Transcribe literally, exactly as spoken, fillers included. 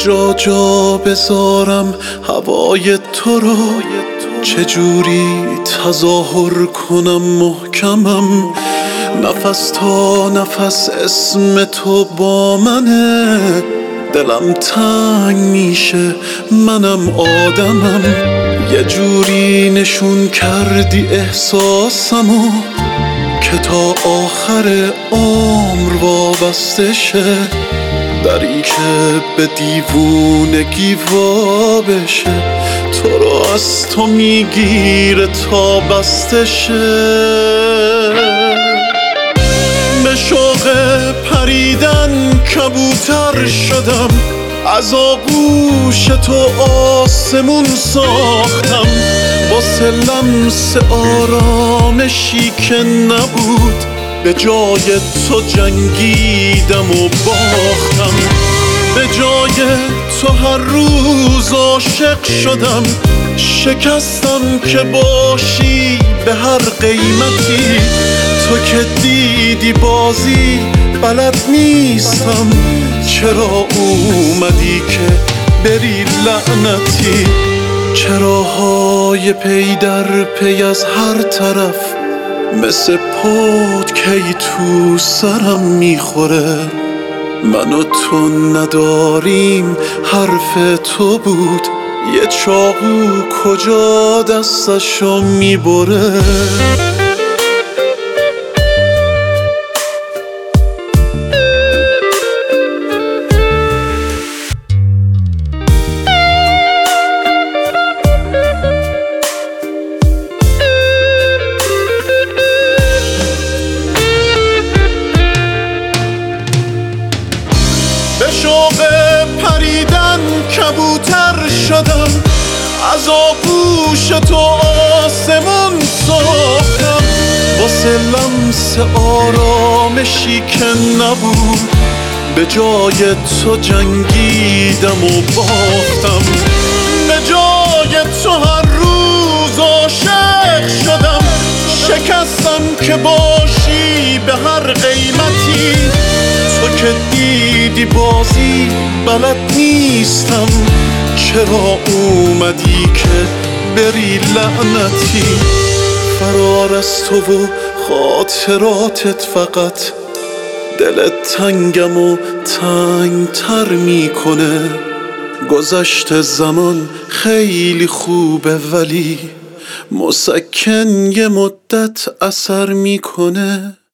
کجا جا بذارم هوای تو رو، چجوری تظاهر کنم محکمم، نفس تا نفس اسم تو با منه، دلم تنگ میشه منم آدمم، یه جوری نشون کردی احساسمو که تا آخر عمر وابسته شه، دری که به دیوونگی وا بشه، تو رو از تو میگیره تا بسته شه. به شوق پریدن کبوتر شدم، از آغوش تو آسمون ساختم، واسه لمس آرامشی که نبود به جای تو جنگیدم و باختم، به جای تو هر روز عاشق شدم، شکستم که باشی به هر قیمتی، تو که دیدی بازی بلد نیستم، چرا اومدی که بری لعنتی، چراهای پی در پی از هر طرف مثل پودکی تو سرم میخوره، من و تو نداریم حرف تو بود، یه چاقو کجا دستشو میبره. به شوق پریدن کبوتر شدم، از آغوش تو آسمون ساختم، واسه لمس آرامشی که نبود به جای تو جنگیدم و باختم، به جای تو هر روز عاشق شدم، شکستم که باشی به هر قیمتی، تو که دیدی بازی بلد نیستم، چرا اومدی که بری لعنتی، فرار از تو و خاطراتت فقط دل تنگم و تنگ تر میکنه، گذشت زمان خیلی خوبه ولی مسکن یه مدت اثر میکنه.